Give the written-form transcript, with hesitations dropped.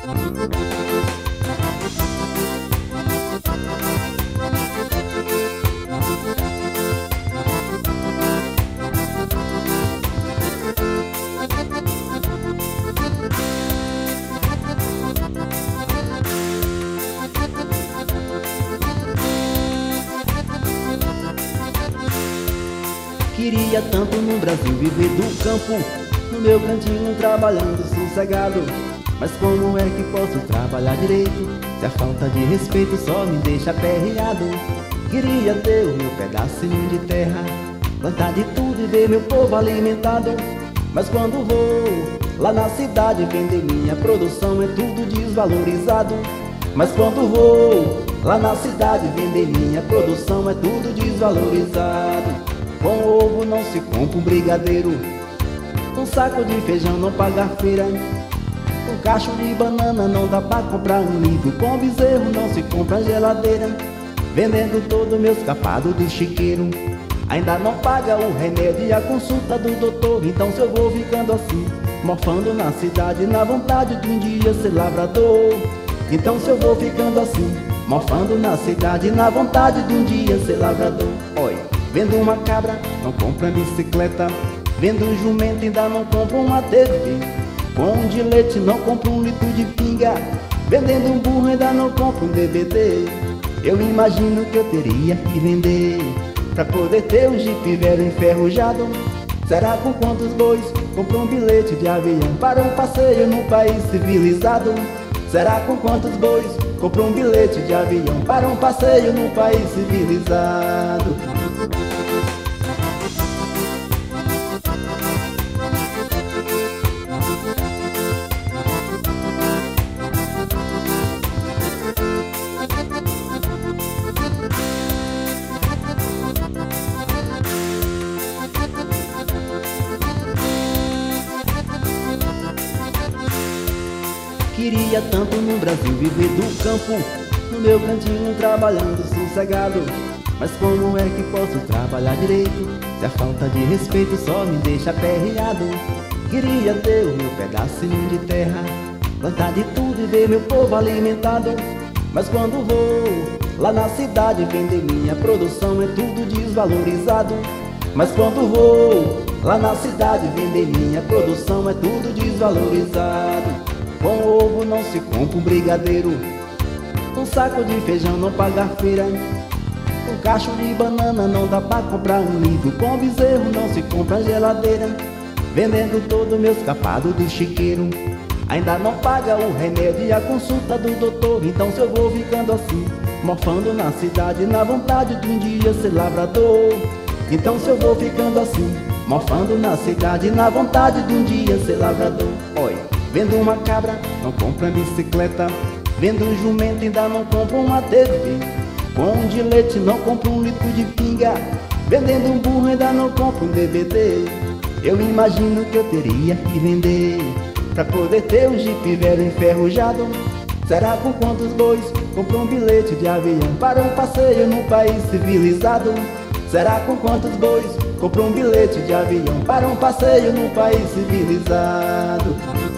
Queria tanto no Brasil viver do campo, no meu cantinho trabalhando sossegado. Mas como é que posso trabalhar direito, se a falta de respeito só me deixa aperreado? Queria ter o meu pedacinho de terra, plantar de tudo e ver meu povo alimentado. Mas quando vou lá na cidade vender minha produção é tudo desvalorizado. Mas quando vou lá na cidade vender minha produção é tudo desvalorizado. Com ovo não se compra um brigadeiro, um saco de feijão não paga feira, um cacho de banana não dá pra comprar um livro, com bezerro não se compra geladeira. Vendendo todo meus capados de chiqueiro, ainda não paga o remédio e a consulta do doutor. Então se eu vou ficando assim, morfando na cidade, na vontade de um dia ser lavrador. Então se eu vou ficando assim, morfando na cidade, na vontade de um dia ser lavrador. Olha, vendo uma cabra, não compra bicicleta. Vendo um jumento, ainda não compra uma TV. Com um de leite, não compra um litro de pinga. Vendendo um burro, ainda não compra um DVD. Eu imagino que eu teria que vender pra poder ter um jipe velho enferrujado. Será com quantos bois compra um bilhete de avião para um passeio num país civilizado? Será com quantos bois compra um bilhete de avião para um passeio num país civilizado? Queria tanto no Brasil viver do campo, no meu cantinho trabalhando sossegado. Mas como é que posso trabalhar direito, se a falta de respeito só me deixa aperreado? Queria ter o meu pedacinho de terra, plantar de tudo e ver meu povo alimentado. Mas quando vou lá na cidade vender minha produção é tudo desvalorizado. Mas quando vou lá na cidade vender minha produção é tudo desvalorizado. Com ovo não se compra um brigadeiro, um saco de feijão não paga feira, um cacho de banana não dá pra comprar um livro, com bezerro não se compra geladeira. Vendendo todo meus capados de chiqueiro, ainda não paga o remédio e a consulta do doutor. Então se eu vou ficando assim, morfando na cidade, na vontade de um dia ser lavrador. Então se eu vou ficando assim, morfando na cidade, na vontade de um dia ser lavrador. Olha, vendo uma cabra, não compra bicicleta. Vendo um jumento, ainda não compra uma TV. Com um de leite, não compra um litro de pinga. Vendendo um burro, ainda não compra um DVD. Eu imagino que eu teria que vender pra poder ter um jipe velho enferrujado. Será com quantos bois compra um bilhete de avião para um passeio num país civilizado? Será com quantos bois compra um bilhete de avião para um passeio num país civilizado?